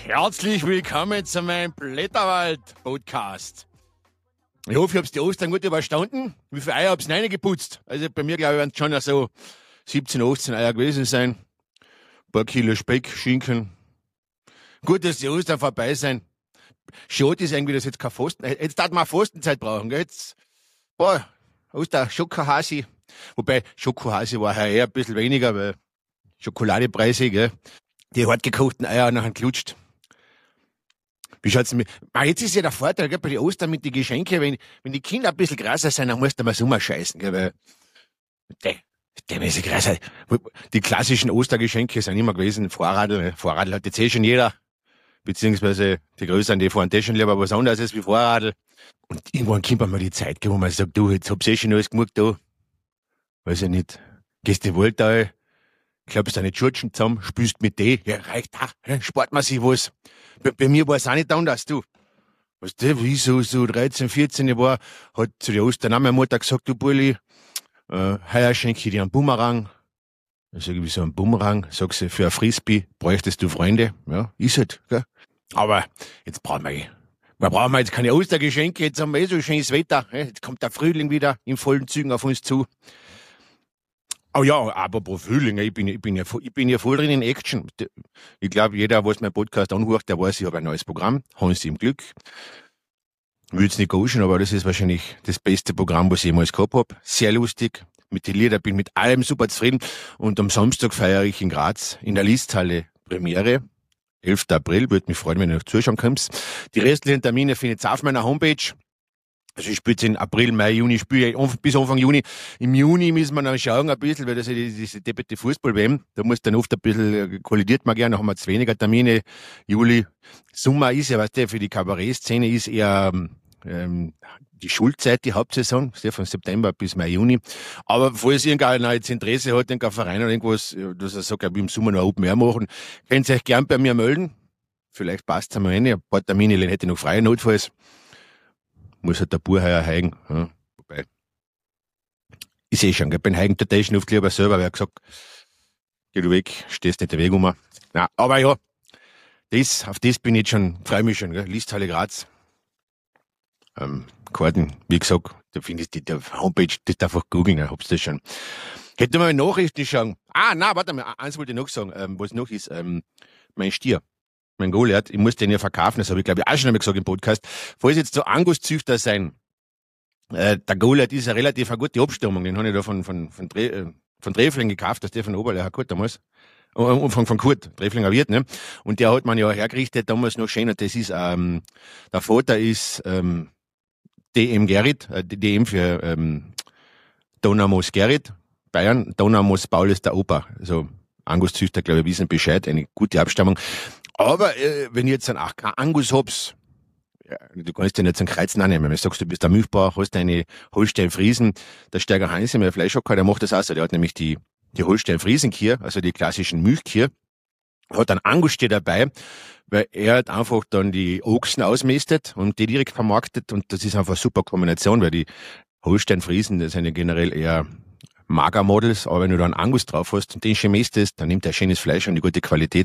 Herzlich willkommen zu meinem Blätterwald-Podcast. Ich hoffe, ihr habt die Ostern gut überstanden. Wie viele Eier habt ihr reingeputzt? Also bei mir, glaube ich, werden es schon so 17, 18 Eier gewesen sein. Ein paar Kilo Speck, Schinken. Gut, dass die Ostern vorbei sind. Schade ist irgendwie, dass jetzt kein Fasten... Jetzt darf man Fastenzeit brauchen, gell? Jetzt, Schokohasi. Wobei, Schokohasi war heuer eher ein bisschen weniger, weil Schokoladepreise, gell? Die hartgekochten Eier nachher klutscht. Wie schaut's denn mit? Jetzt ist ja der Vorteil, gell, bei den Ostern mit den Geschenken, wenn die Kinder ein bisschen größer sind, dann musst du mal Sommer scheißen, gell, weil, die klassischen Ostergeschenke sind immer gewesen, Vorradl hat jetzt schon jeder, beziehungsweise die Größeren, die fahren das schon lieber was anderes als wie Vorradl. Und irgendwann kommt man mal die Zeit, wo man sagt, du, jetzt hab's schon alles gemacht, da. Weiß ich nicht. Gehst du Wald da, klappst deine Tschurtschen zusammen, spülst mit die, ja, reicht auch, spart man sich was. Bei mir war es auch nicht anders, du. Weißt du, wie so 13, 14 war, hat zu der Ostern auch meine Mutter gesagt, du Bulli, heuer schenke ich dir einen Bumerang. Ich sage, wieso einen Bumerang? Sag sie, für ein Frisbee bräuchtest du Freunde. Ja, ist halt, gell. Aber jetzt brauchen wir jetzt keine Ostergeschenke, jetzt haben wir so schönes Wetter. Jetzt kommt der Frühling wieder in vollen Zügen auf uns zu. Oh ja, apropos Frühling, ich bin ja voll drin in Action. Ich glaube, jeder, was meinen Podcast anhört, der weiß, ich habe ein neues Programm. Hans im Glück. Will's nicht gauschen, aber das ist wahrscheinlich das beste Programm, was ich jemals gehabt habe. Sehr lustig. Mit den Liedern bin mit allem super zufrieden. Und am Samstag feiere ich in Graz in der Listhalle Premiere. 11. April. Würde mich freuen, wenn du noch zuschauen kommst. Die restlichen Termine findet ihr auf meiner Homepage. Also ich spiele jetzt in April, Mai, Juni, spiele bis Anfang Juni. Im Juni müssen wir noch schauen ein bisschen, weil das ist ja diese deppete Fußball-WM. Da muss dann oft ein bisschen, kollidiert man gerne, da haben wir jetzt weniger Termine. Juli, Sommer ist ja, weißt du, für die Kabarettszene ist eher die Schulzeit, die Hauptsaison, von September bis Mai, Juni. Aber falls irgendeiner jetzt Interesse hat, irgendein Verein oder irgendwas, dass er sagt, ich will im Sommer noch Open Air machen, könnt ihr euch gern bei mir melden. Vielleicht passt es einmal rein. Ein paar Termine hätte ich noch frei, notfalls. Muss halt der Bauer heuer heigen. Ja, wobei, ich sehe schon, gell, beim Heigen tut ich oft lieber selber, wer hat gesagt, geh du weg, stehst nicht der Weg um. Na, aber ja, auf das bin ich jetzt schon, freue mich schon, gell, Listhalle Graz. Karten, wie gesagt, da findest du die Homepage, das darf einfach googeln, ja, hab's das schon. Hätte mal Nachrichten schauen. Warte mal, eins wollte ich noch sagen, was noch ist, mein Stier. Mein Goliath, ich muss den ja verkaufen, das habe ich glaube ich auch schon einmal gesagt im Podcast. Falls jetzt so Anguszüchter sein, der Goliath ist ja relativ eine gute Abstammung, den habe ich da von Drefling gekauft, dass der von Oberlehr Kurt damals, von Kurt, Dreflinger Wirt, ne? Und der hat man ja hergerichtet damals noch schön, und das ist, der Vater ist, DM Gerrit, DM für, Donamos Gerrit, Bayern, Donamos Paul ist der Opa, also Anguszüchter, glaube ich, wissen Bescheid, eine gute Abstammung. Aber wenn ich jetzt einen Angus hab's, ja, du kannst den jetzt einen Kreuzen annehmen. Wenn du sagst, du bist der Milchbauer, hast deine Holstein-Friesen, der Steiger Heinz, mein Fleischhocker, der macht das auch so. Der hat nämlich die Holstein-Friesen-Kier, also die klassischen Milchkier, hat einen Angusstier dabei, weil er halt einfach dann die Ochsen ausmästet und die direkt vermarktet, und das ist einfach eine super Kombination, weil die Holstein-Friesen, das sind ja generell eher Magermodels, aber wenn du da einen Angus drauf hast und den schön mästest, dann nimmt er schönes Fleisch und die gute Qualität.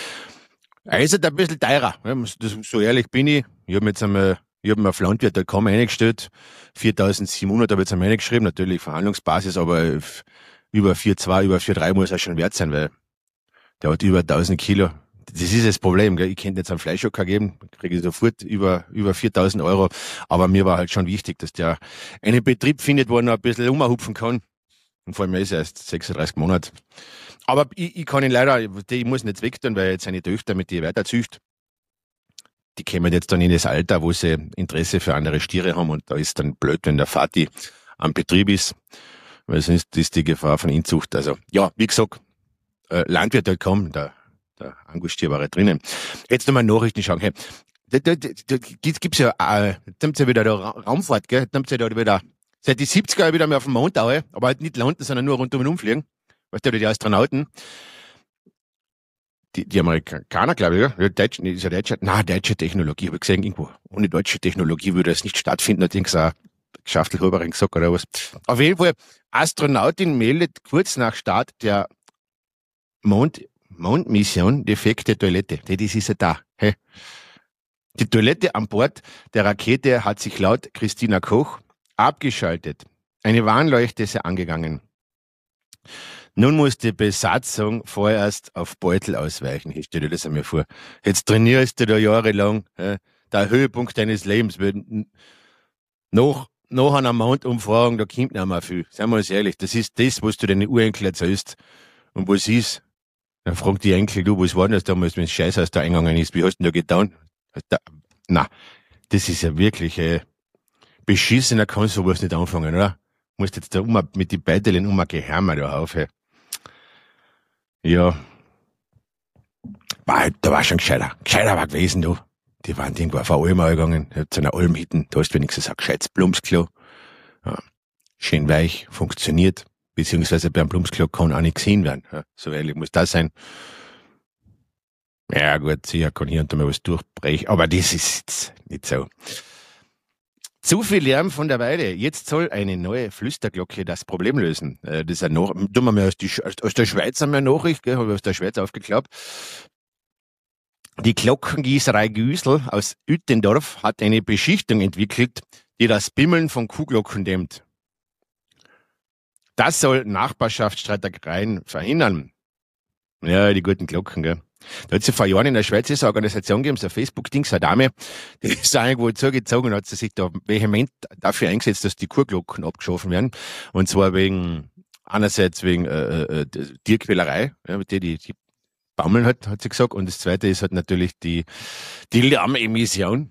Er ist halt ein bisschen teurer, so ehrlich bin ich. Ich habe mir auf Landwirt.com eingestellt, 4.700 habe ich jetzt einmal eingeschrieben, natürlich Verhandlungsbasis, aber über 4,2, über 4,3 muss er schon wert sein, weil der hat über 1.000 Kilo. Das ist das Problem, gell? Ich könnte jetzt einen Fleischhocker geben, kriege ich sofort über 4.000 Euro, aber mir war halt schon wichtig, dass der einen Betrieb findet, wo er noch ein bisschen umhupfen kann. Und vor allem ist er erst 36 Monate. Aber ich kann ihn leider, ich muss ihn jetzt wegtun, weil er jetzt seine Töchter mit die weiter zücht. Die kommen jetzt dann in das Alter, wo sie Interesse für andere Stiere haben, und da ist dann blöd, wenn der Vati am Betrieb ist, weil sonst ist die Gefahr von Inzucht. Also, ja, wie gesagt, Landwirt.com, der Angusstier war drinnen. Jetzt nochmal Nachrichten schauen. Hey, da gibt's ja, jetzt haben sie ja wieder da Raumfahrt, gell? Jetzt haben sie ja da wieder, seit die 70er wieder mehr auf dem Mond, aber halt nicht landen, sondern nur rundum und umfliegen. Weißt du, die Astronauten, die Amerikaner, glaube ich, ja, deutsche Technologie, habe ich gesehen, irgendwo. Ohne deutsche Technologie würde es nicht stattfinden, hat irgendwas auch Geschäftelhuberin gesagt oder was. Auf jeden Fall, Astronautin meldet kurz nach Start der Mondmission defekte Toilette. Das ist ja da. Hey. Die Toilette an Bord der Rakete hat sich laut Christina Koch abgeschaltet. Eine Warnleuchte ist ja angegangen. Nun muss die Besatzung vorerst auf Beutel ausweichen. Ich stell dir das einmal vor. Jetzt trainierst du da jahrelang. Der Höhepunkt deines Lebens wird nach einer Mondumfahrung, da kommt nicht mehr viel. Seien wir uns ehrlich, das ist das, was du deinen Urenkel erzählst. Und was ist? Dann fragt die Enkel, du, was war denn das damals, wenn das Scheiß aus da eingegangen ist? Wie hast du denn da getan? Das ist ja wirklich, beschissener kann sowas nicht anfangen, oder? Musst jetzt da mit die Beitelen gehärmer da auf, hey. Ja. Da war schon gescheiter war gewesen, du. Die waren irgendwo auf eine Alm gegangen, zu einer Alm hinten, da hast du wenigstens ein gescheites Blumsklo. Ja. Schön weich, funktioniert, beziehungsweise beim Blumsklo kann auch nicht gesehen werden. Ja. So ehrlich muss das sein. Ja gut, sicher kann hier und da mal was durchbrechen, aber das ist jetzt nicht so. Zu viel Lärm von der Weide. Jetzt soll eine neue Flüsterglocke das Problem lösen. Das ist tun wir mal aus der Schweiz haben wir eine Nachricht, habe ich aus der Schweiz aufgeklappt. Die Glockengießerei Güsel aus Uttendorf hat eine Beschichtung entwickelt, die das Bimmeln von Kuhglocken dämmt. Das soll Nachbarschaftsstreitereien verhindern. Ja, die guten Glocken, gell. Da hat sie vor Jahren in der Schweiz eine Organisation gegeben, so ein Facebook-Dings, eine Dame, die ist irgendwo zugezogen und hat sich da vehement dafür eingesetzt, dass die Kuhglocken abgeschaffen werden. Und zwar einerseits wegen Tierquälerei, ja, die baumeln hat sie gesagt. Und das zweite ist halt natürlich die Lärmemission,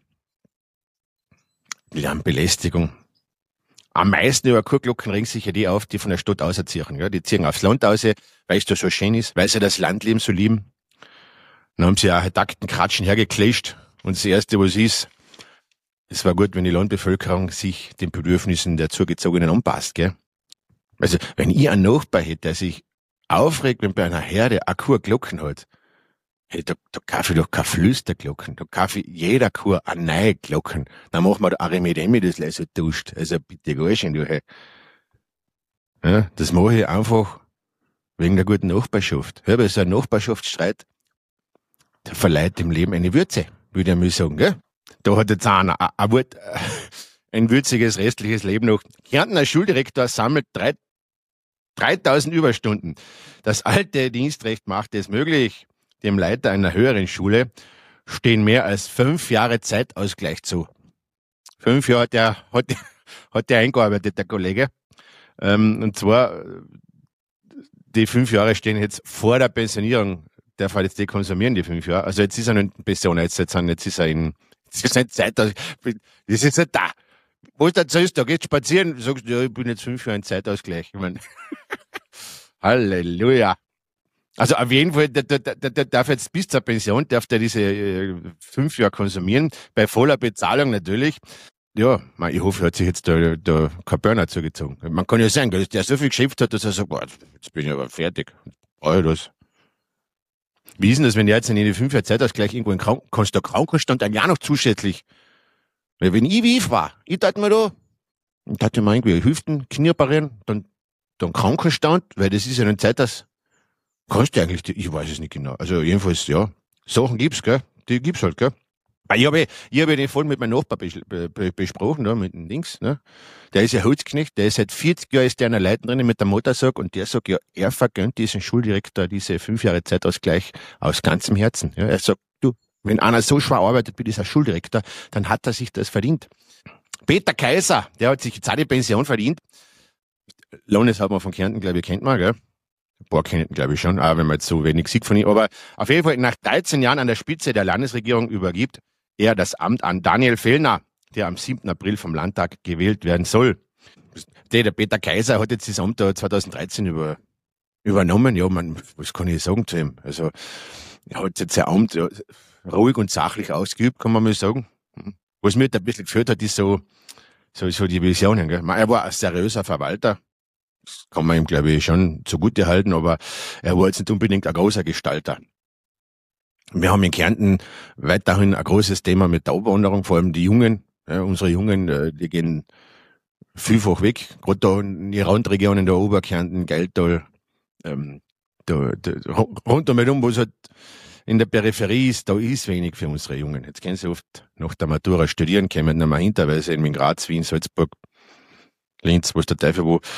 die Lärmbelästigung. Am meisten über Kuhglocken regen sich ja die auf, die von der Stadt ausziehen. Ja, die ziehen aufs Land aus, weil es da so schön ist, weil sie das Landleben so lieben. Dann haben sie auch takten Kratschen hergekläscht. Und das Erste, was ist, es war gut, wenn die Landbevölkerung sich den Bedürfnissen der Zugezogenen anpasst, gell? Also, wenn ich einen Nachbar hätte, der sich aufregt, wenn bei einer Herde eine Kuh Glocken hat, hey, da kaufe ich doch keine Flüsterglocken, da kaufe ich jeder Kuh eine neue Glocken. Dann machen wir da Arimedemi, das so duscht. Also bitte gar schön, du, hey. Ja, das mache ich einfach wegen der guten Nachbarschaft. Ja, weil so ein Nachbarschaftsstreit, der verleiht dem Leben eine Würze, würde ich mal sagen, gell? Da hat jetzt einer ein würziges restliches Leben noch. Kärntner Schuldirektor sammelt 3000 Überstunden. Das alte Dienstrecht macht es möglich. Dem Leiter einer höheren Schule stehen mehr als 5 Jahre Zeitausgleich zu. 5 Jahre hat der eingearbeitet, der Kollege. Und zwar, die 5 Jahre stehen jetzt vor der Pensionierung. Der Fall jetzt konsumieren, die 5 Jahre. Also jetzt ist er nicht in Pension, jetzt ist er nicht Zeit, das ist jetzt nicht da. Wo ist der Zöst, da geht spazieren, du sagst, ja, ich bin jetzt 5 Jahre in Zeitausgleich. Ich mein, Halleluja. Also auf jeden Fall, der darf jetzt bis zur Pension, darf der diese 5 Jahre konsumieren, bei voller Bezahlung natürlich. Ja, ich hoffe, er hat sich jetzt da kein Burner zugezogen. Man kann ja sagen, der so viel geschäft hat, dass er sagt, boah, jetzt bin ich aber fertig. Brauche ich das. Wie ist denn das, wenn der jetzt in die 5 Jahre Zeitausgleich irgendwo in Krankenstand ein Jahr noch zusätzlich? Weil wenn ich wie ich war, ich tat mir mal irgendwie Hüften, Knie operieren, dann Krankenstand, weil das ist ja eine Zeit, das kannst du eigentlich, ich weiß es nicht genau. Also jedenfalls, ja, Sachen gibt's, gell, die gibt's halt, gell. Ich habe den voll mit meinem Nachbar besprochen, da, mit dem Dings, ne. Der ist ja Holzknecht, der ist seit 40 Jahren ist der einer Leiten drin mit der Motorsag und der sagt, ja, er vergönnt diesen Schuldirektor diese 5 Jahre Zeitausgleich aus ganzem Herzen. Ja, er sagt, du, wenn einer so schwer arbeitet wie dieser Schuldirektor, dann hat er sich das verdient. Peter Kaiser, der hat sich jetzt auch die Pension verdient. Lohnes hat man von Kärnten, glaube ich, kennt man, gell. Ein paar kennen, glaube ich schon, auch wenn man jetzt so wenig sieht von ihm. Aber auf jeden Fall nach 13 Jahren an der Spitze der Landesregierung übergibt er das Amt an Daniel Fellner, der am 7. April vom Landtag gewählt werden soll. Der Peter Kaiser hat jetzt das Amt da 2013 übernommen. Ja, was kann ich sagen zu ihm? Also, er hat jetzt sein Amt ruhig und sachlich ausgeübt, kann man mal sagen. Was mir da ein bisschen gefällt hat, ist so die Visionen, gell. Er war ein seriöser Verwalter. Das kann man ihm, glaube ich, schon zugute halten, aber er war jetzt nicht unbedingt ein großer Gestalter. Wir haben in Kärnten weiterhin ein großes Thema mit der Abwanderung, vor allem die Jungen. Ja, unsere Jungen, die gehen vielfach weg, gerade da in die Randregionen der Oberkärnten, Geldtal, rund um, wo es halt in der Peripherie ist, da ist wenig für unsere Jungen. Jetzt können sie oft nach der Matura studieren, kommen dann mal hinter, weil sie in Graz, Wien, Salzburg, Linz, wo es der Teufel wo,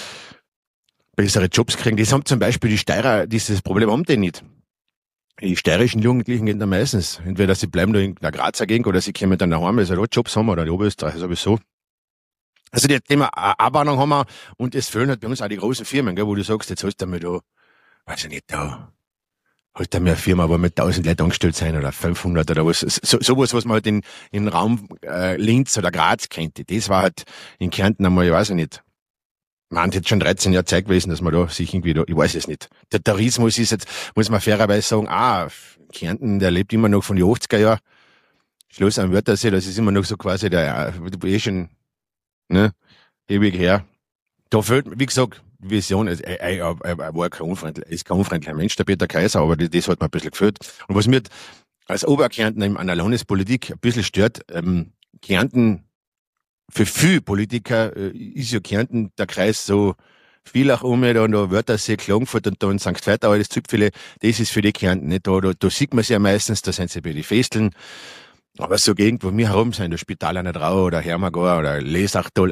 bessere Jobs kriegen. Das haben zum Beispiel die Steirer, dieses Problem haben die nicht. Die steirischen Jugendlichen gehen dann meistens, entweder sie bleiben da in der Grazer Gegend oder sie kommen dann nach Hause, weil sie da Jobs haben, oder die Oberösterreicher sowieso. Also das Thema Abwanderung haben wir, und es fehlen halt bei uns auch die großen Firmen, gell, wo du sagst, jetzt hast du mal da, weiß ich nicht, da hast du mal eine Firma, wo mit 1000 Leute angestellt sein oder 500 oder was, sowas, was man halt in Raum Linz oder Graz kennt. Das war halt in Kärnten einmal, ich weiß nicht, man hat jetzt schon 13 Jahre Zeit gewesen, dass man da sich irgendwie da, ich weiß es nicht. Der Tourismus ist jetzt, muss man fairerweise sagen, Kärnten, der lebt immer noch von den 80er Jahren. Schluss am Wörthersee, das ist immer noch so quasi der, schon, ne, ewig her. Da fehlt, wie gesagt, Vision, er war kein unfreundlicher Mensch, der Peter Kaiser, aber das hat mir ein bisschen gefehlt. Und was mir als Oberkärntner an der Landespolitik ein bisschen stört, Kärnten, für viele Politiker ist ja Kärnten der Kreis so Villach da Wörthersee, Klagenfurt und da in St. Veit, aber das Zipfele, das ist für die Kärnten nicht da sieht man sie ja meistens, da sind sie bei den Festeln. Aber so Gegend, wo wir herum sind, der Spital an der Trau oder Hermagor oder Lesachtal,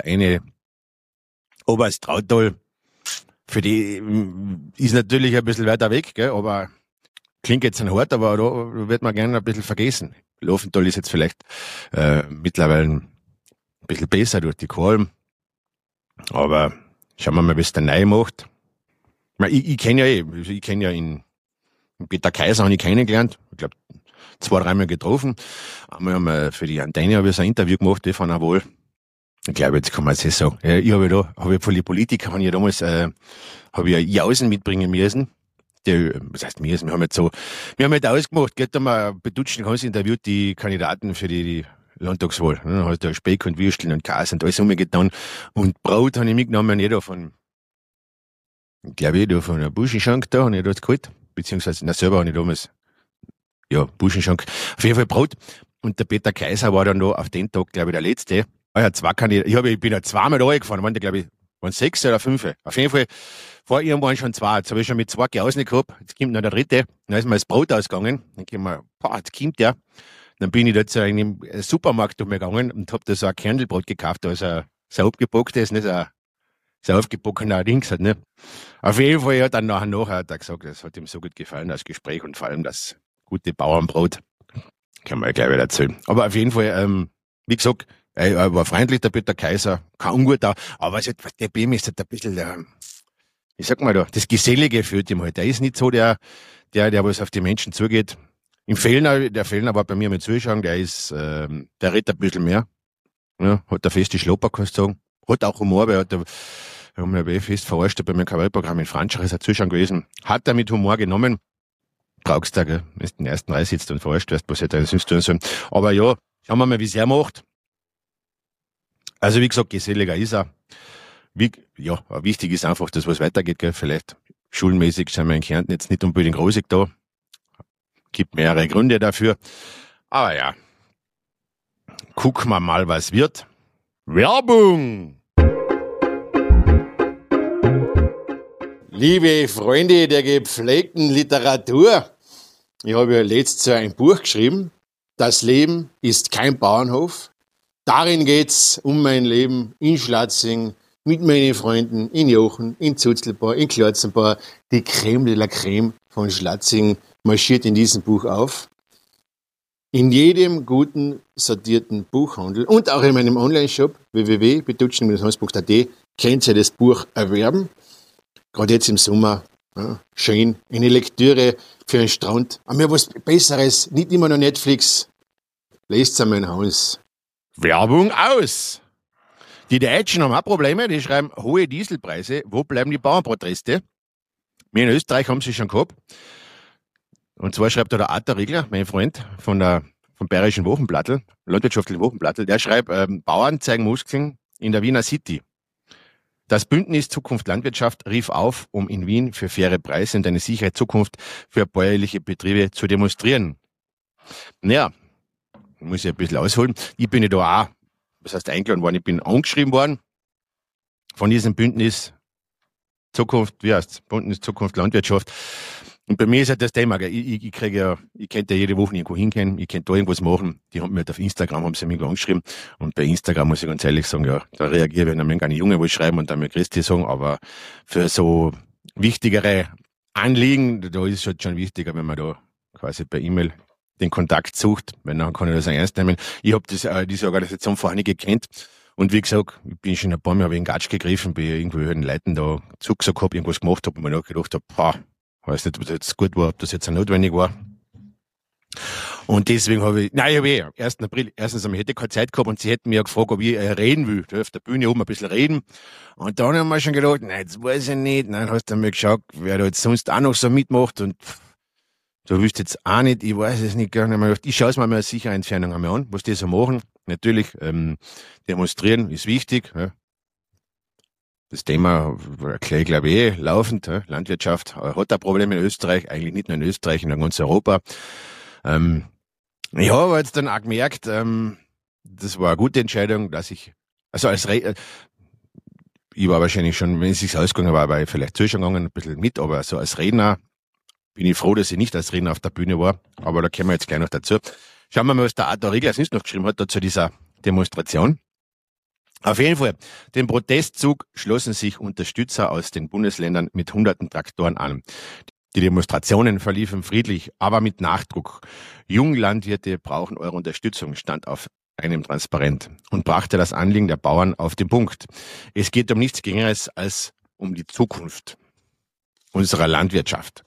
Oberstrautal, für die ist natürlich ein bisschen weiter weg, gell, aber klingt jetzt ein hart, aber da wird man gerne ein bisschen vergessen. Lofental ist jetzt vielleicht mittlerweile ein bisschen besser durch die Kolm, aber schauen wir mal, wie es der Neu macht. Ich kenne ja in Peter Kaiser habe ich kennengelernt, ich glaube 2-3 Mal getroffen. Einmal haben wir für die Antenne habe ich so ein Interview gemacht, die fand er wohl. Ich glaube, jetzt kann man es sagen. Ich habe von den Politikern, habe ich damals, habe ich Jausen mitbringen müssen. Was heißt müssen? Wir haben halt ausgemacht, geht da mal bedutschen, haben sie interviewt, die Kandidaten für die Landtagswahl. Dann hast du Speck und Würsteln und Käse und alles umgetan. Und Brot habe ich mitgenommen, jeder von, glaube ich, da von der Buschenschank da, habe ich dort geholt. Beziehungsweise, selber habe ich damals, Buschenschank. Auf jeden Fall Brot. Und der Peter Kaiser war dann noch auf den Tag, glaube ich, der Letzte. Zwei Kandidaten. Ich bin ja zweimal da gefahren, waren da, glaube ich, 6 oder 5. Auf jeden Fall, vor ihm waren schon 2. Jetzt habe ich schon mit 2 Jausen gehabt. Jetzt kommt noch der 3. Dann ist mir das Brot ausgegangen. Dann kommt mir, jetzt kommt der. Dann bin ich da zu einem Supermarkt umgegangen und habe da so ein Kernelbrot gekauft. Da ist so abgepacktes, nicht so aufgebockener Dings halt, ne. Auf jeden Fall, ja, dann nachher hat er gesagt, das hat ihm so gut gefallen, das Gespräch und vor allem das gute Bauernbrot. Kann man ja gleich wieder erzählen. Aber auf jeden Fall, wie gesagt, er war freundlich, der Peter Kaiser, kein Unguter, aber der BM ist halt ein bisschen, wie sagt man da, das Gesellige fehlt ihm halt. Der ist nicht so der was auf die Menschen zugeht. Der Fellner war bei mir mit Zuschauen, der redet ein bisschen mehr. Ja, hat eine feste Schlapper, kannst du sagen. Hat auch Humor, weil wir haben ja fest verarscht bei meinem Kabarettprogramm in Franschach, ist er Zuschauen gewesen. Hat er mit Humor genommen. Brauchst du, gell, wenn du in der ersten Reihe sitzt und verarscht wirst, was hätte er sonst tun sollen. Aber ja, schauen wir mal, wie es er macht. Also wie gesagt, geselliger ist er. Wichtig ist einfach, dass was weitergeht, gell. Vielleicht schulmäßig sind wir in Kärnten jetzt nicht unbedingt rosig da. Gibt mehrere Gründe dafür. Aber ja, gucken wir mal, was wird. Werbung! Liebe Freunde der gepflegten Literatur, ich habe ja letztes Jahr ein Buch geschrieben, Das Leben ist kein Bauernhof. Darin geht's um mein Leben in Schlatzing, mit meinen Freunden in Jochen, in Zutzelbau, in Klotzenbau. Die Creme de la Creme von Schlatzing marschiert in diesem Buch auf. In jedem guten, sortierten Buchhandel und auch in meinem Online-Shop www.betutschen-hans.at könnt ihr das Buch erwerben. Gerade jetzt im Sommer, ja, schön, eine Lektüre für einen Strand. Aber was Besseres, nicht immer nur Netflix. Lest es mein Haus. Werbung aus! Die Deutschen haben auch Probleme, die schreiben hohe Dieselpreise. Wo bleiben die Bauernproteste? Wir in Österreich haben sie schon gehabt. Und zwar schreibt da der Arthur Riegler, mein Freund vom Bayerischen Wochenblattl, landwirtschaftlichen Wochenblattl, der schreibt, Bauern zeigen Muskeln in der Wiener City. Das Bündnis Zukunft Landwirtschaft rief auf, um in Wien für faire Preise und eine sichere Zukunft für bäuerliche Betriebe zu demonstrieren. Naja, muss ich ein bisschen ausholen. Ich bin ja da auch, was heißt eingeladen worden, ich bin angeschrieben worden von diesem Bündnis. Zukunft, wie heißt's? Bundes Zukunft Landwirtschaft. Und bei mir ist halt das Thema, gell? Ich könnte ja jede Woche irgendwo hingehen, ich könnte da irgendwas machen. Die haben mir halt auf Instagram, haben sie mich angeschrieben. Und bei Instagram muss ich ganz ehrlich sagen, ja, da reagiere ich, wenn mir eine Junge was schreiben und dann mir Christi sagen, aber für so wichtigere Anliegen, da ist es halt schon wichtiger, wenn man da quasi per E-Mail den Kontakt sucht, weil dann kann ich das auch ernst nehmen. Ich habe diese Organisation vorher nicht gekannt. Und wie gesagt, ich bin schon ein paar Mal in den Gatsch gegriffen, bei irgendwelchen Leuten da zugesagt habe, irgendwas gemacht habe und mir nachgedacht habe, weiß nicht, ob das jetzt gut war, ob das jetzt auch notwendig war. Und deswegen habe ich 1. April, erstens einmal hätte ich keine Zeit gehabt und sie hätten mich ja gefragt, ob ich reden will. Da auf der Bühne oben ein bisschen reden. Und dann haben wir schon gedacht, nein, jetzt weiß ich nicht. Dann hast du einmal geschaut, wer da jetzt sonst auch noch so mitmacht und du willst jetzt auch nicht, ich weiß es nicht gar nicht mehr. Ich schaue es mir mal als Sicherheitsentfernung einmal an, was die so machen. Natürlich, demonstrieren ist wichtig. Ja. Das Thema erkläre ich, glaube ich, laufend. Ja. Landwirtschaft hat ein Problem in Österreich, eigentlich nicht nur in Österreich, in ganz Europa. Ich habe jetzt dann auch gemerkt, das war eine gute Entscheidung, dass ich war wahrscheinlich schon, wenn es sich ausgegangen war ich vielleicht zuschauen gegangen, ein bisschen mit, aber so als Redner bin ich froh, dass ich nicht als Redner auf der Bühne war, aber da kommen wir jetzt gleich noch dazu. Schauen wir mal, was der Arthur Regler sonst noch geschrieben hat, zu dieser Demonstration. Auf jeden Fall, dem Protestzug schlossen sich Unterstützer aus den Bundesländern mit hunderten Traktoren an. Die Demonstrationen verliefen friedlich, aber mit Nachdruck. Junglandwirte brauchen eure Unterstützung, stand auf einem Transparent und brachte das Anliegen der Bauern auf den Punkt. Es geht um nichts Geringeres als um die Zukunft unserer Landwirtschaft,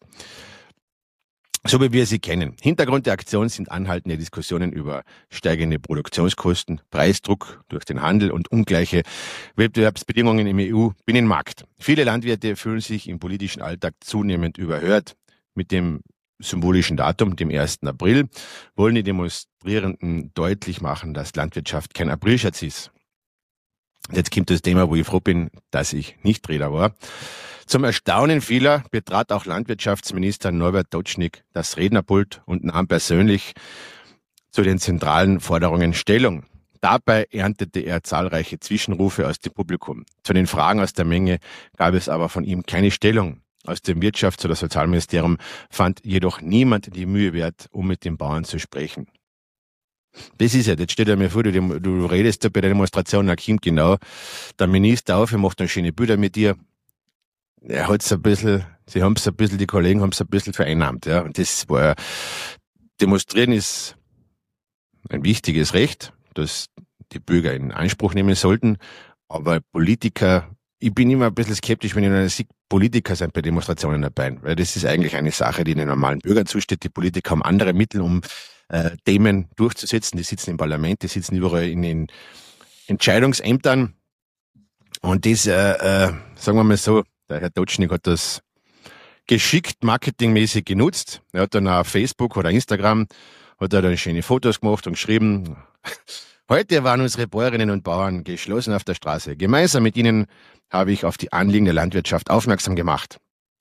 so wie wir sie kennen. Hintergrund der Aktion sind anhaltende Diskussionen über steigende Produktionskosten, Preisdruck durch den Handel und ungleiche Wettbewerbsbedingungen im EU-Binnenmarkt. Viele Landwirte fühlen sich im politischen Alltag zunehmend überhört. Mit dem symbolischen Datum, dem 1. April, wollen die Demonstrierenden deutlich machen, dass Landwirtschaft kein Aprilscherz ist. Jetzt kommt das Thema, wo ich froh bin, dass ich nicht Redner war. Zum Erstaunen vieler betrat auch Landwirtschaftsminister Norbert Dotschnig das Rednerpult und nahm persönlich zu den zentralen Forderungen Stellung. Dabei erntete er zahlreiche Zwischenrufe aus dem Publikum. Zu den Fragen aus der Menge gab es aber von ihm keine Stellung. Aus dem Wirtschafts- oder Sozialministerium fand jedoch niemand die Mühe wert, um mit den Bauern zu sprechen. Das ist ja, jetzt steht er mir vor, du redest da bei der Demonstration, da kommt genau der Minister auf, er macht dann schöne Bilder mit dir. Er hat's ein bisschen, die Kollegen haben es ein bisschen vereinnahmt, ja. Und das war, Demonstrieren ist ein wichtiges Recht, das die Bürger in Anspruch nehmen sollten. Aber Politiker, ich bin immer ein bisschen skeptisch, wenn ich dann sehe, Politiker sind bei Demonstrationen dabei. Weil das ist eigentlich eine Sache, die den normalen Bürgern zusteht. Die Politiker haben andere Mittel, um Themen durchzusetzen. Die sitzen im Parlament, die sitzen überall in den Entscheidungsämtern. Und das, sagen wir mal so, der Herr Dotschnig hat das geschickt marketingmäßig genutzt. Er hat dann auf Facebook oder Instagram hat er dann schöne Fotos gemacht und geschrieben, heute waren unsere Bäuerinnen und Bauern geschlossen auf der Straße. Gemeinsam mit ihnen habe ich auf die Anliegen der Landwirtschaft aufmerksam gemacht.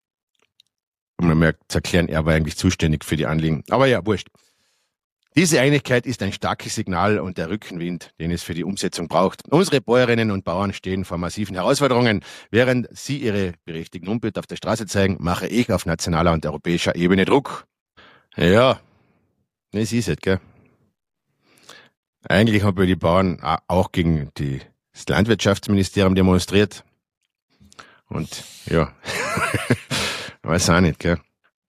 Und man merkt zu erklären, er war eigentlich zuständig für die Anliegen. Aber ja, wurscht. Diese Einigkeit ist ein starkes Signal und der Rückenwind, den es für die Umsetzung braucht. Unsere Bäuerinnen und Bauern stehen vor massiven Herausforderungen. Während sie ihre berechtigten Unbill auf der Straße zeigen, mache ich auf nationaler und europäischer Ebene Druck. Ja, das ist es, gell. Eigentlich haben wir die Bauern auch gegen das Landwirtschaftsministerium demonstriert. Und ja, weiß auch nicht, gell.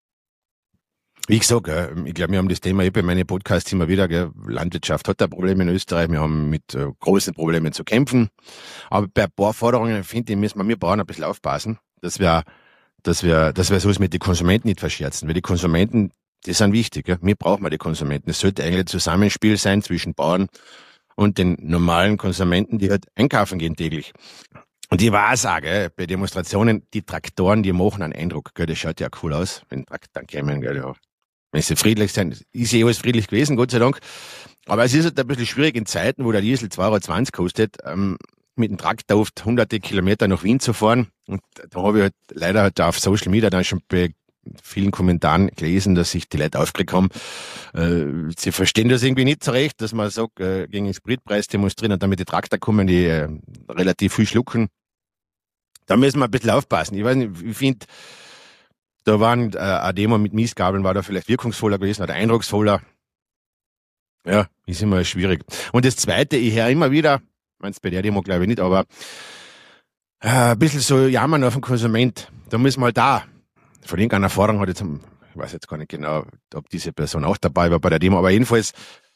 Wie gesagt, ich glaube, wir haben das Thema bei meinen Podcasts immer wieder, gell? Landwirtschaft hat ein Problem in Österreich, wir haben mit großen Problemen zu kämpfen. Aber bei ein paar Forderungen, finde ich, müssen wir Bauern ein bisschen aufpassen, dass wir sowas mit den Konsumenten nicht verscherzen. Weil die Konsumenten, die sind wichtig, gell? Wir brauchen die Konsumenten. Es sollte eigentlich ein Zusammenspiel sein zwischen Bauern und den normalen Konsumenten, die halt einkaufen gehen täglich. Und ich weiß auch, gell, bei Demonstrationen, die Traktoren, die machen einen Eindruck, gell, das schaut ja cool aus, wenn Traktoren kämen, gell, ja. Wenn sie friedlich sind, ist ja alles friedlich gewesen, Gott sei Dank. Aber es ist halt ein bisschen schwierig in Zeiten, wo der Diesel 2,20 € kostet, mit dem Traktor oft hunderte Kilometer nach Wien zu fahren. Und da habe ich halt leider halt auf Social Media dann schon bei vielen Kommentaren gelesen, dass sich die Leute aufgeregt haben. Sie verstehen das irgendwie nicht so recht, dass man sagt, gegen den Spritpreis demonstrieren und damit die Traktor kommen, die relativ viel schlucken. Da müssen wir ein bisschen aufpassen. Ich weiß nicht, ich finde, da waren eine Demo mit Miesgabeln, war da vielleicht wirkungsvoller gewesen oder eindrucksvoller. Ja, ist immer schwierig. Und das Zweite, ich höre immer wieder, meinst bei der Demo glaube ich nicht, aber ein bisschen so jammern auf den Konsument. Da müssen wir halt da. Von irgendeiner Forderung hat jetzt, ich weiß jetzt gar nicht genau, ob diese Person auch dabei war bei der Demo, aber jedenfalls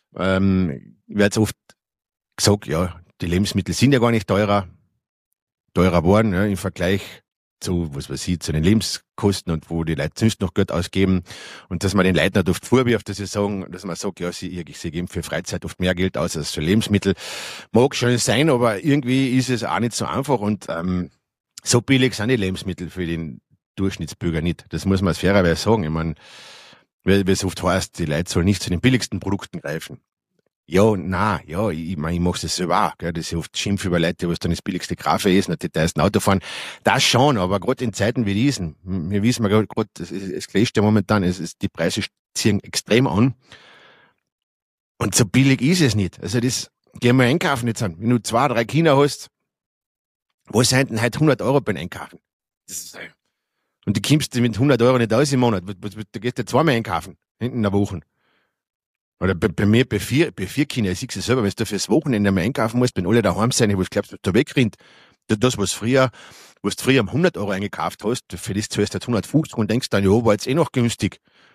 wird oft gesagt, ja, die Lebensmittel sind ja gar nicht teurer geworden, ja, im Vergleich zu, was weiß ich, zu den Lebenskosten und wo die Leute sonst noch Geld ausgeben und dass man den Leuten nicht oft vorwirft, dass sie sagen, dass man sagt, ja, sie geben für Freizeit oft mehr Geld aus als für Lebensmittel. Mag schon sein, aber irgendwie ist es auch nicht so einfach und so billig sind die Lebensmittel für den Durchschnittsbürger nicht. Das muss man als fairerweise sagen. Ich meine, wie es oft heißt, die Leute sollen nicht zu den billigsten Produkten greifen. Ja, na, ja, ich mein, ich mach's das selber auch, gell. Das ist ja oft Schimpf über Leute, was dann das billigste Kaffee ist, nicht die teuersten Auto fahren. Das schon, aber gerade in Zeiten wie diesen, wir wissen ja gerade, es klärt ja momentan, die Preise ziehen extrem an. Und so billig ist es nicht. Also das, gehen wir einkaufen jetzt an. Wenn du 2, 3 Kinder hast, wo sind denn heute 100 Euro beim Einkaufen? Und du kommst mit 100 Euro nicht aus im Monat. Du gehst ja zweimal einkaufen, in der Woche. Oder bei mir, bei vier Kindern, ich sehe es selber, wenn du fürs Wochenende mal einkaufen musst, wenn alle daheim sind, was glaubst du, was da wegrennt? Das, was du früher um 100 Euro eingekauft hast, für das zahlst du jetzt 150 und denkst dann, ja, war jetzt eh noch günstig.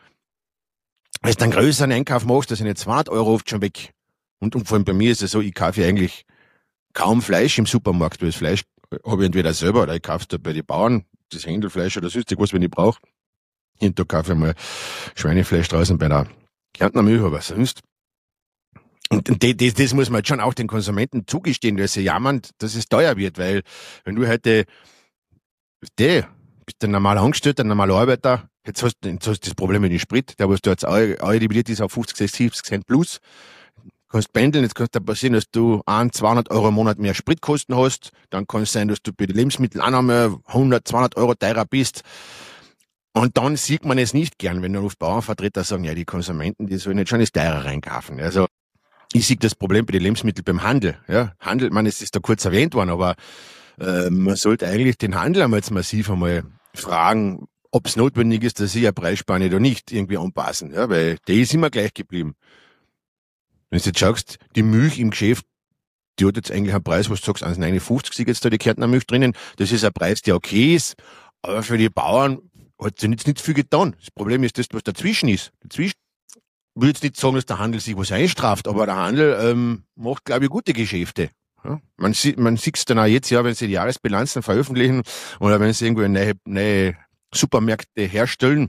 Wenn du dann größeren Einkauf machst, da sind jetzt 200 Euro oft schon weg. Und vor allem bei mir ist es so, ich kaufe eigentlich kaum Fleisch im Supermarkt, weil das Fleisch habe ich entweder selber oder ich kaufe es da bei den Bauern, das Händelfleisch oder sonst was, wenn ich brauche. Und da kaufe ich mal Schweinefleisch draußen bei der Kärntner Milch, aber sonst. Und das muss man jetzt schon auch den Konsumenten zugestehen, dass sie jammern, dass es teuer wird, weil wenn du heute, bist ein normaler Angestellter, ein normaler Arbeiter, jetzt hast du das Problem mit dem Sprit, der was du jetzt dividiert ist auf 50, 60, 70 Cent plus, kannst pendeln, jetzt kann es da passieren, dass du 200 Euro im Monat mehr Spritkosten hast, dann kann es sein, dass du bei den Lebensmitteln auch noch mal 100, 200 Euro teurer bist. Und dann sieht man es nicht gern, wenn dann oft Bauernvertreter sagen, ja, die Konsumenten, die sollen jetzt schon das teurer reinkaufen. Also, ich sehe das Problem bei den Lebensmitteln beim Handel. Ja, Handel, man, es ist da kurz erwähnt worden, aber man sollte eigentlich den Handel einmal jetzt massiv einmal fragen, ob es notwendig ist, dass sie eine Preisspanne da nicht irgendwie anpassen. Ja, weil die ist immer gleich geblieben. Wenn du jetzt schaust, die Milch im Geschäft, die hat jetzt eigentlich einen Preis, wo du sagst, 1,59 ist jetzt da die Kärntner Milch drinnen. Das ist ein Preis, der okay ist, aber für die Bauern hat sich jetzt nicht viel getan. Das Problem ist das, was dazwischen ist. Dazwischen will jetzt nicht sagen, dass der Handel sich was einstraft, aber der Handel macht, glaube ich, gute Geschäfte. Ja? Man sieht es dann auch jetzt, ja, wenn sie die Jahresbilanzen veröffentlichen oder wenn sie irgendwo neue Supermärkte herstellen.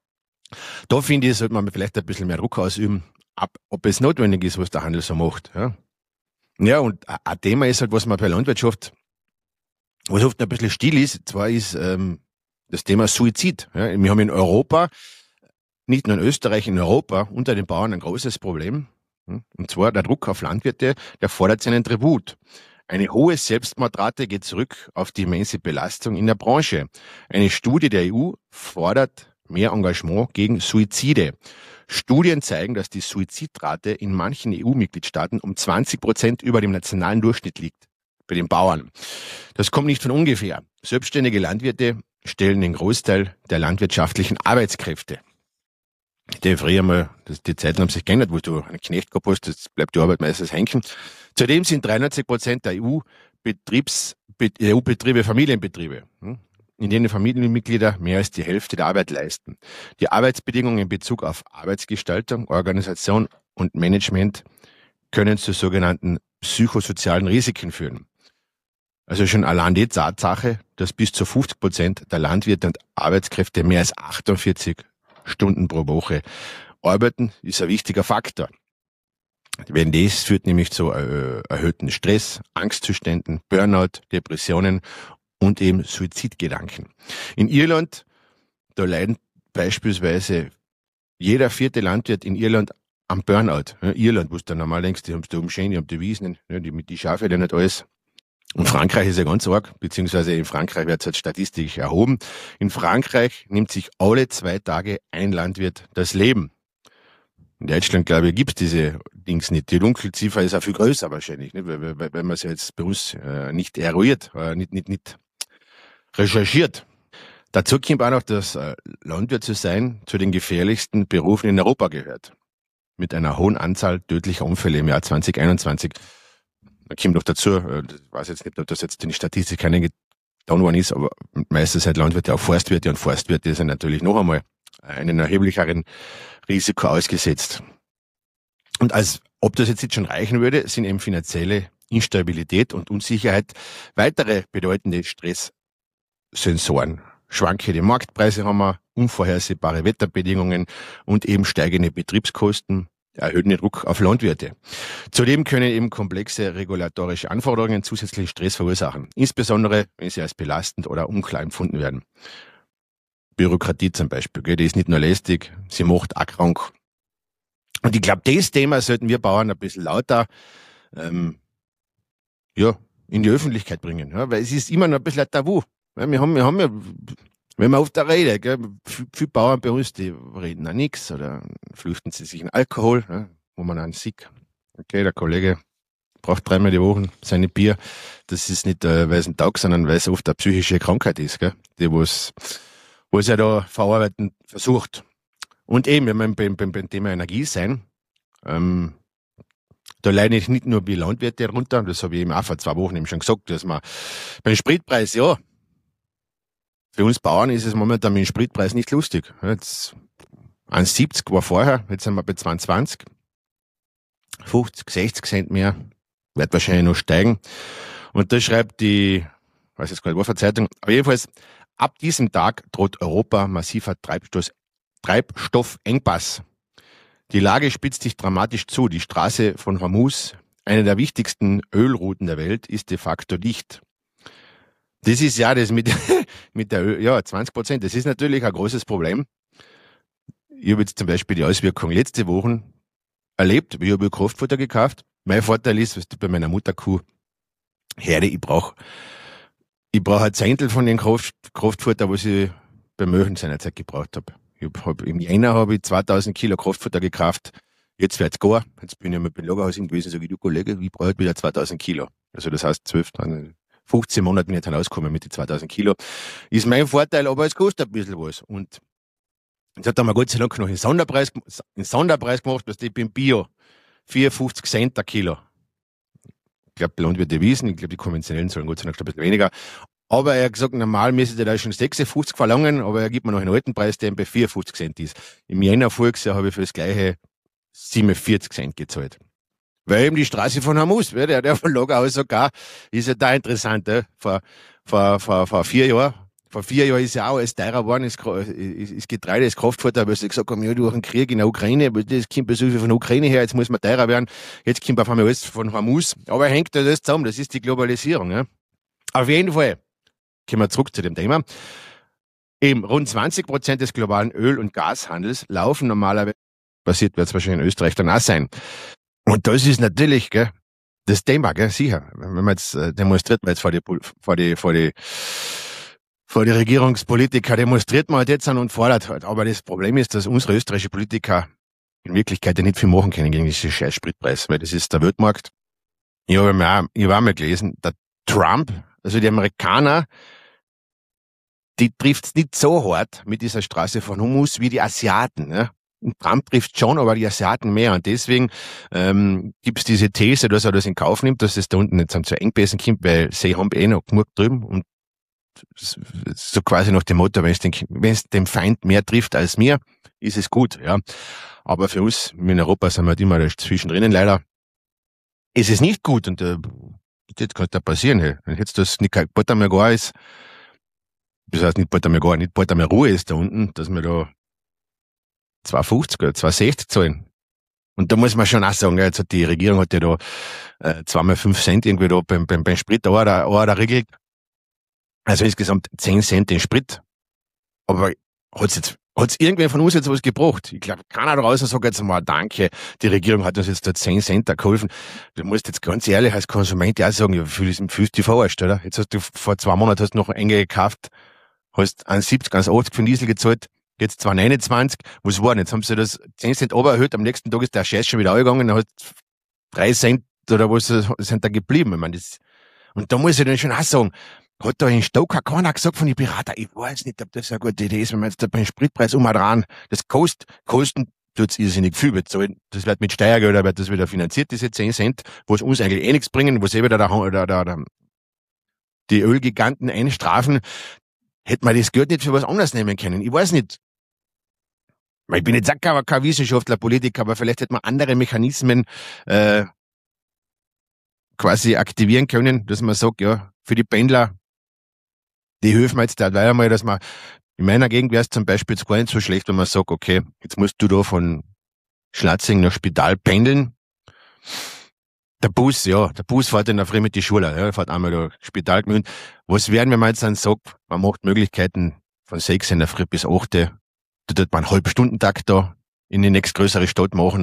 Da finde ich, sollte man vielleicht ein bisschen mehr Druck ausüben, ob es notwendig ist, was der Handel so macht. Ja, ja, und ein Thema ist halt, was man bei Landwirtschaft, was oft ein bisschen still ist, zwar ist das Thema Suizid. Ja, wir haben in Europa, nicht nur in Österreich, in Europa unter den Bauern ein großes Problem. Und zwar der Druck auf Landwirte, der fordert seinen Tribut. Eine hohe Selbstmordrate geht zurück auf die immense Belastung in der Branche. Eine Studie der EU fordert mehr Engagement gegen Suizide. Studien zeigen, dass die Suizidrate in manchen EU-Mitgliedstaaten um 20% über dem nationalen Durchschnitt liegt. Bei den Bauern. Das kommt nicht von ungefähr. Selbstständige Landwirte stellen den Großteil der landwirtschaftlichen Arbeitskräfte. Die früher mal, die Zeiten haben sich geändert, wo du einen Knecht gehabt hast, jetzt bleibt die Arbeit meistens hängen. Zudem sind 93% der EU-Betriebe Familienbetriebe, in denen Familienmitglieder mehr als die Hälfte der Arbeit leisten. Die Arbeitsbedingungen in Bezug auf Arbeitsgestaltung, Organisation und Management können zu sogenannten psychosozialen Risiken führen. Also schon allein die Tatsache, dass bis zu 50% der Landwirte und Arbeitskräfte mehr als 48 Stunden pro Woche arbeiten, ist ein wichtiger Faktor. Wenn das führt nämlich zu erhöhten Stress, Angstzuständen, Burnout, Depressionen und eben Suizidgedanken. In Irland, da leiden beispielsweise jeder 4. Landwirt in Irland am Burnout. Ja, Irland, wo du dann normal denkst, die haben es da schön, die haben die Wiesen, die Schafe, die nicht alles. Und Frankreich ist ja ganz arg, beziehungsweise in Frankreich wird es halt statistisch erhoben. In Frankreich nimmt sich alle 2 Tage ein Landwirt das Leben. In Deutschland, glaube ich, gibt's diese Dings nicht. Die Dunkelziffer ist auch viel größer wahrscheinlich, nicht? Weil man es ja jetzt bei uns nicht eruiert, nicht recherchiert. Dazu kommt auch noch, dass Landwirt zu sein zu den gefährlichsten Berufen in Europa gehört. Mit einer hohen Anzahl tödlicher Unfälle im Jahr 2021. Da kommt noch dazu, ich weiß jetzt nicht, ob das jetzt in die Statistik eingetan worden ist, aber meistens halt Landwirte auch Forstwirte, und Forstwirte sind natürlich noch einmal einem erheblicheren Risiko ausgesetzt. Und als ob das jetzt schon reichen würde, sind eben finanzielle Instabilität und Unsicherheit weitere bedeutende Stresssensoren. Schwankende Marktpreise haben wir, unvorhersehbare Wetterbedingungen und eben steigende Betriebskosten erhöhen den Druck auf Landwirte. Zudem können eben komplexe regulatorische Anforderungen zusätzlichen Stress verursachen, insbesondere wenn sie als belastend oder unklar empfunden werden. Bürokratie zum Beispiel, die ist nicht nur lästig, sie macht auch krank. Und ich glaube, das Thema sollten wir Bauern ein bisschen lauter in die Öffentlichkeit bringen, ja, weil es ist immer noch ein bisschen ein Tabu. Ja, wir haben ja, wenn man auf der Rede, gell, viele Bauern bei uns, die reden auch nichts oder flüchten sie sich in Alkohol, ja, wo man dann sieht, okay, der Kollege braucht 3-mal die Woche seine Bier. Das ist nicht, weil es ein Tag, sondern weil es oft eine psychische Krankheit ist, gell, die wo es ja da verarbeiten versucht. Und eben, wenn wir beim Thema Energie sein, da leide ich nicht nur die Landwirte runter, das habe ich eben auch vor 2 Wochen eben schon gesagt, dass man beim Spritpreis, ja, für uns Bauern ist es momentan mit dem Spritpreis nicht lustig. Jetzt 1,70 war vorher, jetzt sind wir bei 22, 50, 60 Cent mehr, wird wahrscheinlich noch steigen. Und da schreibt die, weiß jetzt gar nicht, was für Zeitung, aber jedenfalls, ab diesem Tag droht Europa massiver Treibstoffengpass. Die Lage spitzt sich dramatisch zu. Die Straße von Hormuz, eine der wichtigsten Ölrouten der Welt, ist de facto dicht. Das ist ja das mit der 20%. Das ist natürlich ein großes Problem. Ich habe jetzt zum Beispiel die Auswirkungen letzte Woche erlebt. Ich habe Kraftfutter gekauft. Mein Vorteil ist, was bei meiner Mutterkuh Herde, ich brauche ein Zehntel von den Kraftfutter, was ich beim Möchen seinerzeit gebraucht habe. Im Jänner habe ich 2000 Kilo Kraftfutter gekauft. Jetzt wird's gar. Jetzt bin ich mal beim Lagerhaus gewesen, sage ich, du Kollege, ich brauche wieder 2000 Kilo. Also das heißt 15 Monate bin ich dann rausgekommen mit den 2000 Kilo. Ist mein Vorteil, aber es kostet ein bisschen was. Und jetzt hat er mir Gott sei Dank noch einen Sonderpreis gemacht, was ich beim Bio 54 Cent der Kilo. Ich glaube, die Landwirte wissen, ich glaube, die konventionellen sollen Gott sei Dank ein bisschen weniger. Aber er hat gesagt, normal müsste der da schon 56 verlangen, aber er gibt mir noch einen alten Preis, der bei 54 Cent ist. Im Jänner voriges habe ich für das gleiche 47 Cent gezahlt. Weil eben die Straße von Hormuz, der von Lagerhaus sogar, ist ja da interessant, vor 4 Jahren. Vor 4 Jahren ist ja auch alles teurer geworden, ist Getreide, ist Kraftfutter, weil sie gesagt haben, ja, durch den Krieg in der Ukraine, das kommt bei so viel von der Ukraine her, jetzt muss man teurer werden, jetzt kommt auf einmal alles von Hormuz. Aber hängt das zusammen, das ist die Globalisierung, ja. Auf jeden Fall. Kommen wir zurück zu dem Thema. Eben rund 20% des globalen Öl- und Gashandels laufen normalerweise, passiert wird es wahrscheinlich in Österreich dann auch sein. Und das ist natürlich, gell, das Thema, gell, sicher. Wenn man jetzt demonstriert, man jetzt vor die Regierungspolitiker demonstriert man halt jetzt an und fordert halt. Aber das Problem ist, dass unsere österreichischen Politiker in Wirklichkeit ja nicht viel machen können gegen diesen scheiß Spritpreis, weil das ist der Weltmarkt. Ich habe mal gelesen, der Trump, also die Amerikaner, die trifft's nicht so hart mit dieser Straße von Hormuz wie die Asiaten. Ja? Und Trump trifft schon, aber die Asiaten mehr. Und deswegen gibt's diese These, dass er das in Kauf nimmt, dass es da unten jetzt zu Engpässen kommt, weil sie haben noch genug drüben. Und so quasi nach dem Motto, wenn es dem Feind mehr trifft als mir, ist es gut. Ja. Aber für uns in Europa sind wir halt immer zwischendrin leider. Ist es nicht gut. Und das kann da passieren. Hey. Wenn jetzt das nicht bald einmal gar ist, das heißt nicht bald einmal Ruhe ist da unten, dass wir da 2,50 oder 2,60 zahlen. Und da muss man schon auch sagen, jetzt hat die Regierung hat ja da 2x5 Cent irgendwie da beim Sprit da regelt. Also insgesamt 10 Cent den Sprit. Aber hat's irgendwer von uns jetzt was gebracht? Ich glaube, keiner da draußen sagt jetzt mal Danke, die Regierung hat uns jetzt da 10 Cent da geholfen. Du musst jetzt ganz ehrlich als Konsument ja sagen, ja, fühlst dich verarscht, oder? Jetzt hast du vor 2 Monaten hast du noch Enge gekauft, hast 1,70, 1,80 für den Diesel gezahlt, jetzt 2,29. Was war denn? Jetzt haben sie das 10 Cent erhöht, am nächsten Tag ist der Scheiß schon wieder angegangen, dann hast 3 Cent oder was sind da geblieben. Ich meine, und da muss ich dann schon auch sagen, Hat da in Stoker keiner gesagt von den Piraten, ich weiß nicht, ob das eine gute Idee ist, wenn wir jetzt da beim Spritpreis umdrehen. Das kosten tut's irrsinnig viel bezahlen. Das wird mit Steuergeldern wird das wieder finanziert, diese 10 Cent, wo es uns eigentlich nichts bringen, wo sie wieder die Ölgiganten einstrafen. Hätte man das Geld nicht für was anderes nehmen können. Ich weiß nicht. Ich bin jetzt auch kein Wissenschaftler, Politiker, aber vielleicht hätte man andere Mechanismen quasi aktivieren können, dass man sagt, ja, für die Pendler, die helfen wir jetzt da weiter mal, dass man, in meiner Gegend wäre es zum Beispiel jetzt gar nicht so schlecht, wenn man sagt, okay, jetzt musst du da von Schlatzing nach Spital pendeln. Der Bus fährt in der Früh mit die Schule, ja, fährt einmal da Spital gemüht. Was wären, wenn man jetzt dann sagt, man macht Möglichkeiten von 6 in der Früh bis 8, da tut man einen Halbstundentakt da in die nächstgrößere Stadt machen.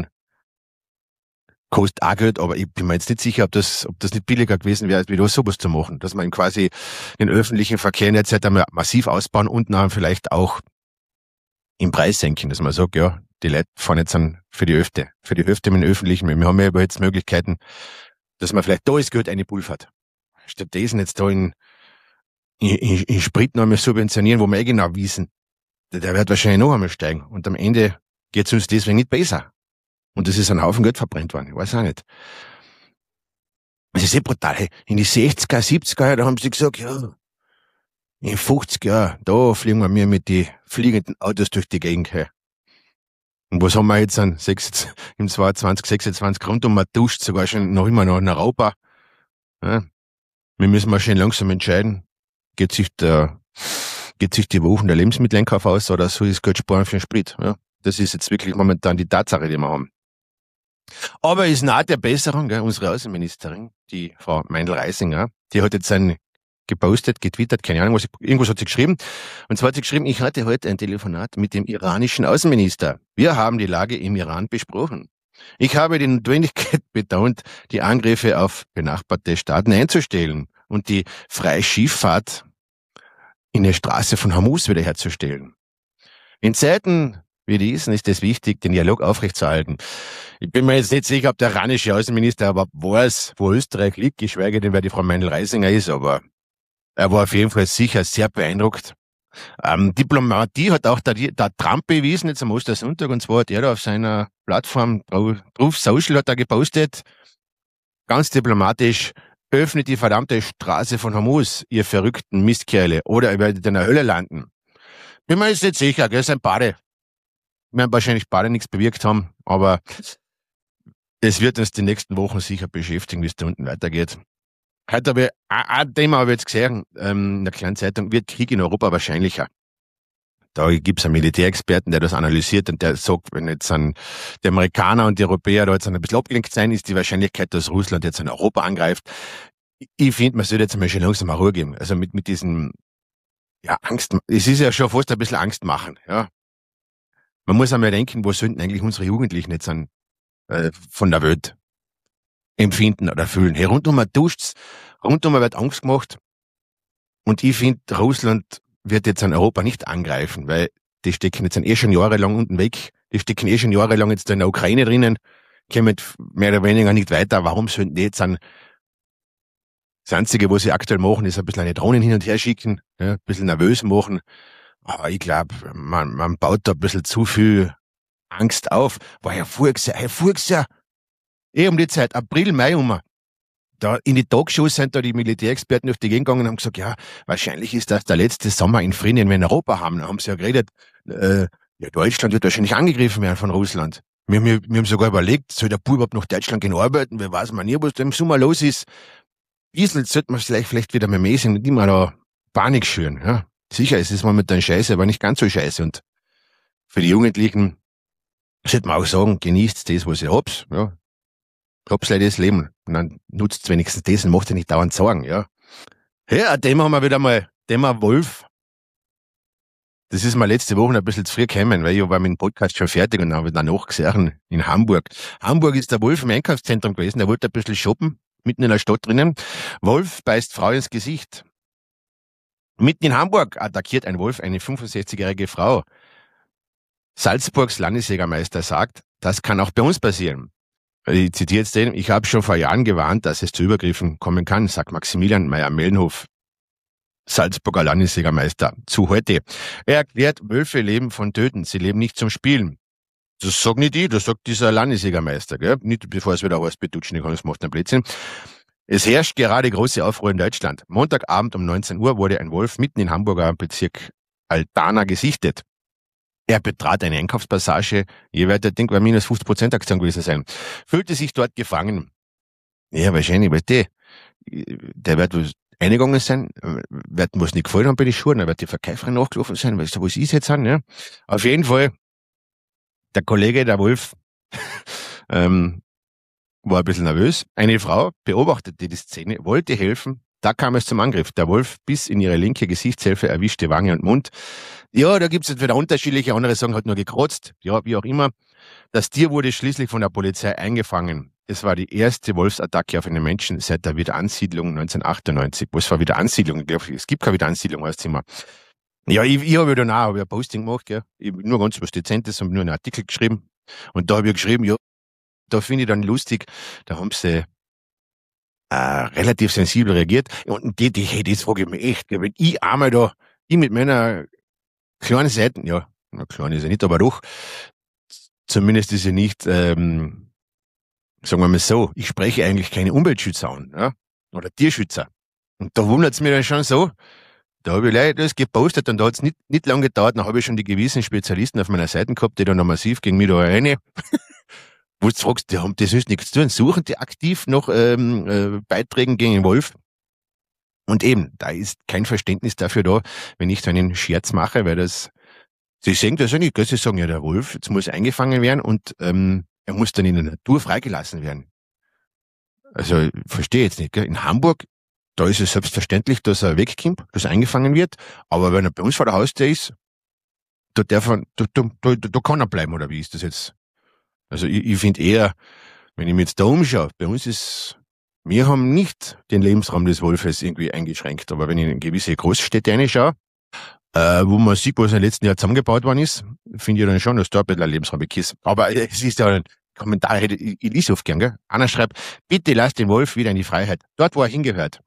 Kostet auch Geld, aber ich bin mir jetzt nicht sicher, ob das nicht billiger gewesen wäre, als wie da sowas zu machen. Dass man quasi den öffentlichen Verkehr jetzt halt einmal massiv ausbauen und dann vielleicht auch im Preis senken, dass man sagt, ja, die Leute fahren jetzt an für die Hälfte mit den Öffentlichen. Wir haben ja aber jetzt Möglichkeiten, dass man vielleicht da das Geld einpulvert. Stattdessen jetzt da in Sprit noch einmal subventionieren, wo wir genau wissen, der wird wahrscheinlich noch einmal steigen. Und am Ende geht's uns deswegen nicht besser. Und das ist ein Haufen Geld verbrennt worden. Ich weiß auch nicht. Das ist brutal. Hey. In die 60er, 70er, da haben sie gesagt, ja, in 50 Jahren, da fliegen wir mir mit die fliegenden Autos durch die Gegend. Hey. Und was haben wir jetzt im 22, 26 rund man duscht sogar schon noch immer noch in Europa. Ja. Wir müssen mal schön langsam entscheiden. Geht sich die Wochen der Lebensmitteleinkauf aus oder soll das Geld sparen für den Sprit? Ja. Das ist jetzt wirklich momentan die Tatsache, die wir haben. Aber ist nahe der Besserung, gell, unsere Außenministerin, die Frau Meindl-Reisinger, die hat jetzt gepostet, getwittert, keine Ahnung, irgendwas hat sie geschrieben. Und zwar hat sie geschrieben, ich hatte heute ein Telefonat mit dem iranischen Außenminister. Wir haben die Lage im Iran besprochen. Ich habe die Notwendigkeit betont, die Angriffe auf benachbarte Staaten einzustellen und die freie Schifffahrt in der Straße von Hormuz wiederherzustellen. In Zeiten wie diesen ist es wichtig, den Dialog aufrechtzuerhalten. Ich bin mir jetzt nicht sicher, ob der iranische Außenminister überhaupt weiß, wo Österreich liegt, geschweige denn, wer die Frau Meindl-Reisinger ist, aber er war auf jeden Fall sicher sehr beeindruckt. Diplomatie hat auch der Trump bewiesen, jetzt am Ostersonntag, und zwar hat er da auf seiner Plattform Truth Social hat er gepostet, ganz diplomatisch, öffnet die verdammte Straße von Hormuz, ihr verrückten Mistkerle, oder ihr werdet in der Hölle landen. Bin mir jetzt nicht sicher, gell, sind beide. Wir werden wahrscheinlich beide nichts bewirkt haben, aber es wird uns die nächsten Wochen sicher beschäftigen, wie es da unten weitergeht. Heute habe ich, ein Thema habe ich jetzt gesehen, in der kleinen Zeitung, wird Krieg in Europa wahrscheinlicher. Da gibt's einen Militärexperten, der das analysiert und der sagt, wenn jetzt die Amerikaner und die Europäer da jetzt ein bisschen abgelenkt sein, ist die Wahrscheinlichkeit, dass Russland jetzt in Europa angreift. Ich finde, man sollte jetzt mal schon langsam mal Ruhe geben. Also mit diesem, ja, Angst, es ist ja schon fast ein bisschen Angst machen, ja. Man muss einmal denken, wo sollten eigentlich unsere Jugendlichen jetzt von der Welt empfinden oder fühlen. Hey, rundum duscht's, rundum wird Angst gemacht. Und ich finde, Russland wird jetzt an Europa nicht angreifen, weil die stecken jetzt schon jahrelang unten weg. Die stecken schon jahrelang jetzt in der Ukraine drinnen, kommen mehr oder weniger nicht weiter. Warum sollten die jetzt das Einzige, was sie aktuell machen, ist ein bisschen eine Drohnen hin und her schicken, ja, ein bisschen nervös machen. Aber ich glaube, man baut da ein bisschen zu viel Angst auf. War ja voriges Jahr, um die Zeit, April, Mai da in die Talkshows sind da die Militärexperten durch die Gegend gegangen und haben gesagt, ja, wahrscheinlich ist das der letzte Sommer in Frieden, den wir in Europa haben. Da haben sie ja geredet, ja, Deutschland wird wahrscheinlich angegriffen werden von Russland. Wir haben sogar überlegt, soll der Bub überhaupt nach Deutschland gehen arbeiten? Wer weiß man nie, was da im Sommer los ist. Bisschen sollte man vielleicht wieder mal mäßig, nicht immer da Panik schüren, ja. Sicher, es ist momentan scheiße, aber nicht ganz so scheiße. Und für die Jugendlichen sollte man auch sagen, genießt das, was ihr habt, ja. Hab's leider das Leben. Und dann nutzt wenigstens das und macht ihr nicht dauernd Sorgen, ja. Ja, ein Thema haben wir wieder mal, Thema Wolf. Das ist mir letzte Woche ein bisschen zu früh gekommen, weil ich war mit dem Podcast schon fertig und dann habe ich danach gesehen, in Hamburg. Hamburg ist der Wolf im Einkaufszentrum gewesen, der wollte ein bisschen shoppen, mitten in der Stadt drinnen. Wolf beißt Frau ins Gesicht. Mitten in Hamburg attackiert ein Wolf eine 65-jährige Frau. Salzburgs Landesjägermeister sagt, das kann auch bei uns passieren. Ich zitiere jetzt den, ich habe schon vor Jahren gewarnt, dass es zu Übergriffen kommen kann, sagt Maximilian Meyer-Mellenhof. Salzburger Landesjägermeister zu heute. Er erklärt, Wölfe leben von Töten, sie leben nicht zum Spielen. Das sagt nicht ich, das sagt dieser Landesjägermeister, gell? Nicht bevor es wieder heißt, betutschen, das macht einen Blödsinn. Es herrscht gerade große Aufruhr in Deutschland. Montagabend um 19 Uhr wurde ein Wolf mitten im Hamburger Bezirk Altona gesichtet. Er betrat eine Einkaufspassage, jeweils, denke ich, minus 50% Aktion gewesen sein. Fühlte sich dort gefangen. Ja, wahrscheinlich, weißt du, der wird was eingegangen sein, wird was nicht gefallen haben bei den Schuhen, dann wird die Verkäuferin nachgelaufen sein, weißt du, was ist jetzt an, ja? Auf jeden Fall, der Kollege, der Wolf, war ein bisschen nervös. Eine Frau beobachtete die Szene, wollte helfen. Da kam es zum Angriff. Der Wolf biss in ihre linke Gesichtshälfte, erwischte Wange und Mund. Ja, da gibt's jetzt wieder unterschiedliche. Andere sagen, hat nur gekratzt. Ja, wie auch immer. Das Tier wurde schließlich von der Polizei eingefangen. Es war die erste Wolfsattacke auf einen Menschen seit der Wiederansiedlung 1998. Was war Wiederansiedlung? Ich glaube, es gibt keine Wiederansiedlung als Thema. Ja, ich habe dann auch ein Posting gemacht, gell. Ich hab nur ganz was Dezentes, habe nur einen Artikel geschrieben. Und da habe ich geschrieben, ja, da finde ich dann lustig, da haben sie relativ sensibel reagiert. Und das frage ich mich echt, wenn ich einmal da, ich mit meiner kleinen Seiten, ja, klein ist ja nicht, aber doch, zumindest ist ja nicht, sagen wir mal so, ich spreche eigentlich keine Umweltschützer an, ja, oder Tierschützer. Und da wundert es mich dann schon so, da habe ich leider das gepostet und da hat es nicht lange gedauert, dann habe ich schon die gewissen Spezialisten auf meiner Seite gehabt, die dann noch massiv gegen mich da rein, wo du fragst, die haben das ist nichts zu tun, suchen die aktiv nach Beiträgen gegen den Wolf. Und eben, da ist kein Verständnis dafür da, wenn ich so einen Scherz mache, weil sie sehen das ja nicht, sie sagen ja, der Wolf, jetzt muss eingefangen werden und er muss dann in der Natur freigelassen werden. Also, ich verstehe jetzt nicht, gell? In Hamburg, da ist es selbstverständlich, dass er wegkommt, dass er eingefangen wird, aber wenn er bei uns vor der Haustür ist, da kann er bleiben, oder wie ist das jetzt? Also ich finde eher, wenn ich mir jetzt da umschaue, bei uns wir haben nicht den Lebensraum des Wolfes irgendwie eingeschränkt, aber wenn ich in gewisse Großstädte reinschaue, wo man sieht, was im letzten Jahr zusammengebaut worden ist, finde ich dann schon, dass da ein bisschen ein Lebensraum ist. Aber es ist ja ein Kommentar, ich lese oft gern, gell? Einer schreibt, bitte lass den Wolf wieder in die Freiheit, dort wo er hingehört.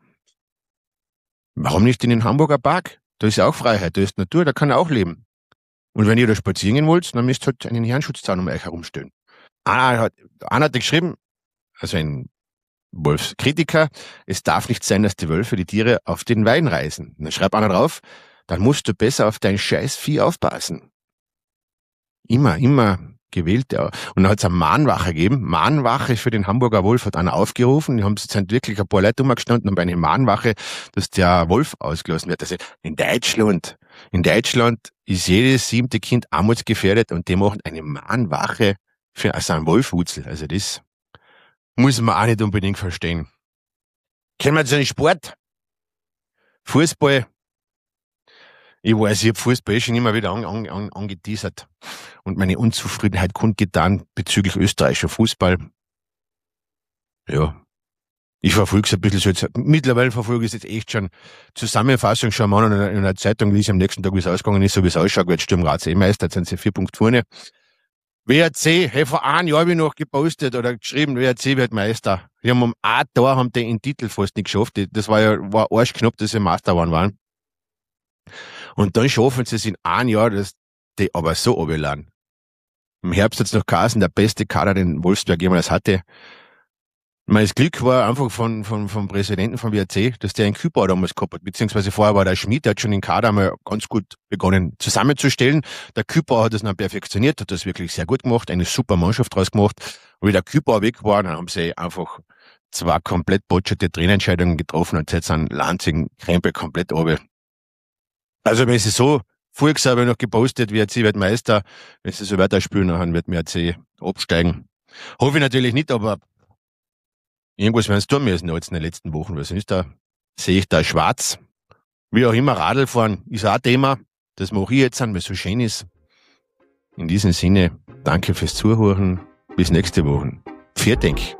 Warum nicht in den Hamburger Park? Da ist ja auch Freiheit, da ist Natur, da kann er auch leben. Und wenn ihr da spazieren gehen wollt, dann müsst ihr halt einen Herrenschutzzaun um euch herumstellen. Einer hat geschrieben, also ein Wolfskritiker, es darf nicht sein, dass die Wölfe die Tiere auf den Wein reißen. Und dann schreibt einer drauf, dann musst du besser auf dein scheiß Vieh aufpassen. Immer gewählt. Ja. Und dann hat es eine Mahnwache gegeben. Mahnwache für den Hamburger Wolf hat einer aufgerufen. Die haben sich wirklich ein paar Leute umgestanden und bei einer Mahnwache, dass der Wolf ausgelassen wird. Also in Deutschland ist jedes 7. Kind armutsgefährdet und die machen eine Mahnwache für einen Wolfwutzel. Also das muss man auch nicht unbedingt verstehen. Kennen wir zu einem Sport? Fußball. Ich weiß, ich habe Fußball schon immer wieder angeteasert und meine Unzufriedenheit kundgetan bezüglich österreichischer Fußball. Ja. Ich verfolge es ein bisschen so jetzt. Mittlerweile verfolge ich es jetzt echt schon. Zusammenfassung schon mal in einer Zeitung, wie es am nächsten Tag, wie es ausgegangen ist, so wie es ausschaut, wird Sturm Graz Meister, jetzt sind sie 4 Punkte vorne. WRC, hey, vor einem Jahr habe ich noch gepostet oder geschrieben, WRC wird Meister. Die haben ein Tor, haben den Titel fast nicht geschafft. Das war arschknapp, dass sie Meister waren. Und dann schaffen sie es in einem Jahr, dass die aber so runterladen. Im Herbst hat es noch geheißen, der beste Kader, den Wolfsberg jemals hatte. Mein Glück war einfach vom Präsidenten vom WRC, dass der einen Kübauer damals gehabt hat, beziehungsweise vorher war der Schmidt, der hat schon den Kader mal ganz gut begonnen zusammenzustellen. Der Kübauer hat das dann perfektioniert, hat das wirklich sehr gut gemacht, eine super Mannschaft draus gemacht. Und wie der Kübauer weg war, dann haben sie einfach 2 komplett botscherte Trainerentscheidungen getroffen und jetzt an Lanzing Krempel komplett runter. Also wenn sie so, voriges habe ich noch gepostet, WRC wird Meister, wenn sie so weiterspielen, dann wird WRC absteigen. Hoffe ich natürlich nicht, aber irgendwas werden sie tun müssen jetzt in den letzten Wochen, weil sonst sehe ich da schwarz. Wie auch immer, Radlfahren ist auch ein Thema. Das mache ich jetzt an, weil es so schön ist. In diesem Sinne, danke fürs Zuhören. Bis nächste Woche. Vielen Dank.